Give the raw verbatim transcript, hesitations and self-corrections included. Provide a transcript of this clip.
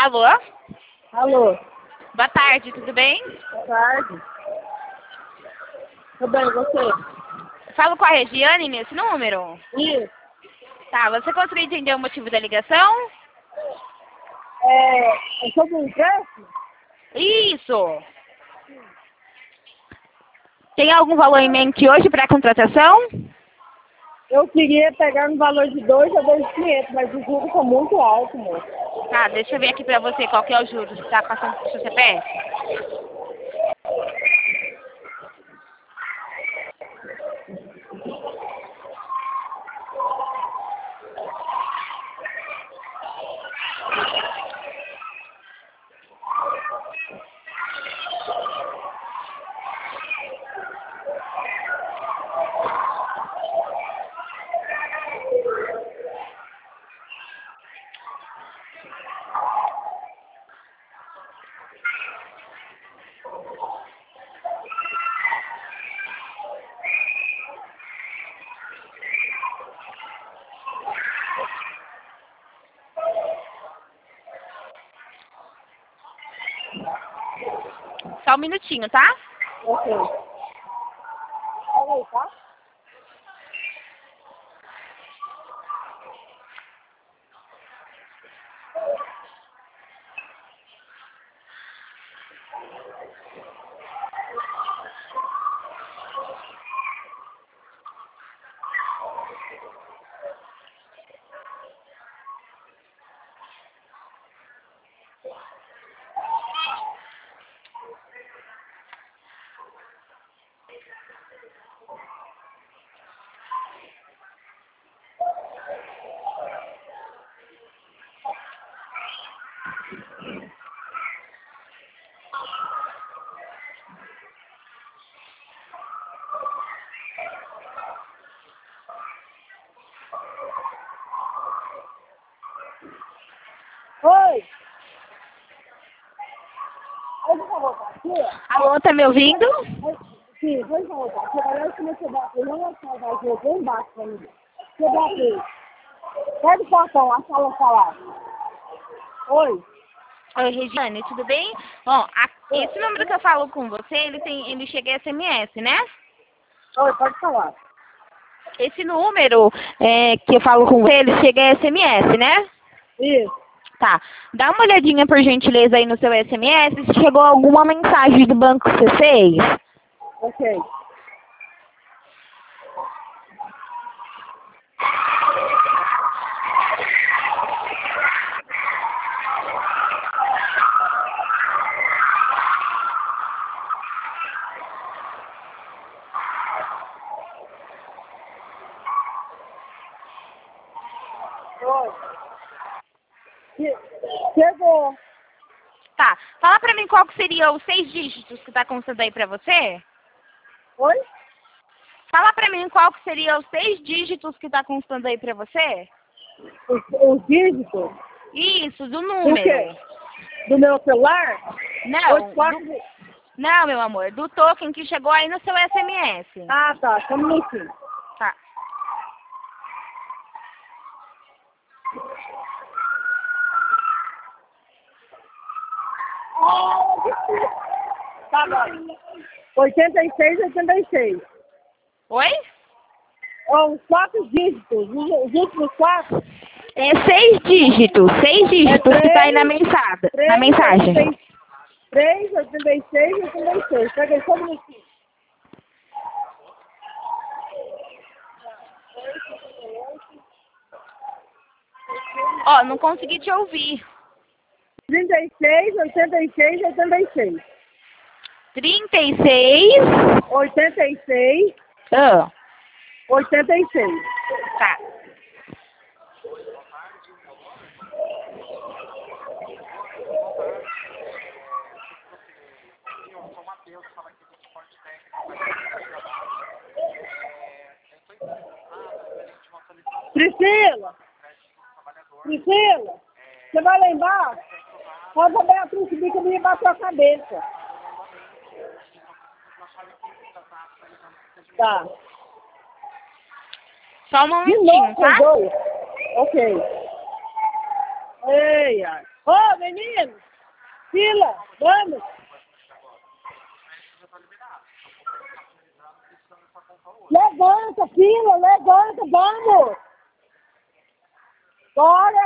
Alô? Alô, Boa tarde, tudo bem? boa tarde. Tudo bem, e você? Falo com a Regiane nesse número? Isso. Tá, você conseguiu entender o motivo da ligação? É, é sobre o empréstimo? Isso! Tem algum valor em mente hoje para a contratação? Eu queria pegar no valor de dois a dois mil e quinhentos, mas os juros são muito altos, moço. Tá, deixa eu ver aqui pra você qual que é o juros que tá passando pro seu C P F. Só um minutinho, tá? Ok. Olha aí, tá? Oi! Oi, por favor, tá aqui? Alô, tá me ouvindo? Oi, sim, por favor, tá aqui. Agora eu comecei a dar eu não vou salvar aqui, eu vou embaixo pra mim. Chega aqui. Pega o portão, lá, sala falar. Oi? Oi, Regiane, tudo bem? Bom, a- esse número que eu falo com você, ele tem, ele chega em S M S, né? Oi, pode falar. Esse número é, que eu falo com você, ele chega em S M S, né? Isso. Tá. Dá uma olhadinha, por gentileza, aí no seu S M S, se chegou alguma mensagem do banco que você fez. Ok. Oi. Che- Chegou. Tá. Fala pra mim qual que seria os seis dígitos que tá constando aí pra você. Oi? Fala pra mim qual que seria os seis dígitos que tá constando aí pra você. Os, os dígitos Isso, do do número. quê? Do meu celular? Não, Oito, quatro... do, não, meu amor, do token que chegou aí no seu S M S. Ah, tá. Só um minutinho. Tá. Tá bom. oitenta e seis, oitenta e seis. Oi? Ó, os quatro dígitos. Os, os últimos quatro. É seis dígitos, seis dígitos que tá aí na mensagem. Na mensagem. três, oitenta e seis, oitenta e seis. Pega aí só um minutinho. Ó, não consegui te ouvir. trinta e seis, oitenta e seis, oitenta e seis. Trinta e seis. oitenta e seis, Ah, oitenta e seis. tá. Priscila! Priscila! Você vai lá embaixo? Pode a Beatriz subir que eu me bateu a cabeça. Tá. Só um De momentinho, novo, tá? dois. Ok. Ei, ai. Ô, menina! Fila, vamos. Levanta, fila, levanta, vamos. Bora.